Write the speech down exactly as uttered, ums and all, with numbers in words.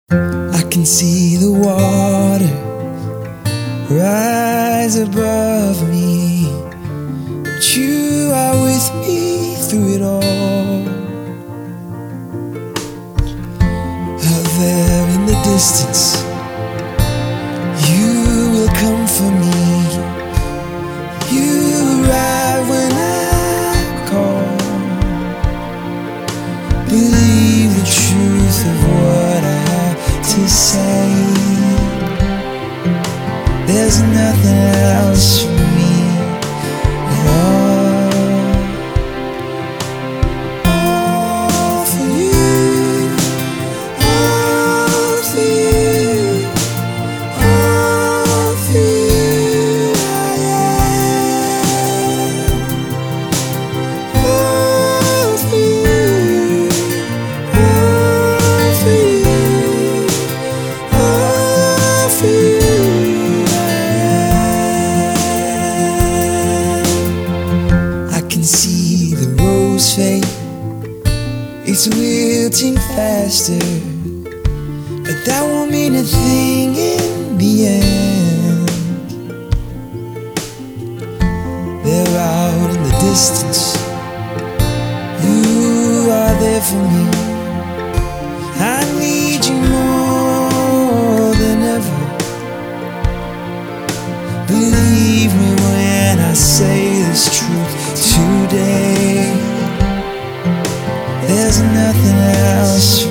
I can see the water rise above me, but you are with me through it all. Out there in the distance, you will come for me. You arrive when I call. Believe the truth of what I have to say. There's nothing else for me at all. All for you, all for you, all for you I am. All for you, all for you, all for you. See the rose fade, it's wilting faster, but that won't mean a thing in the end. They're out in the distance, you are there for me. I need you more than ever. Believe me when I say this truth today. There's nothing else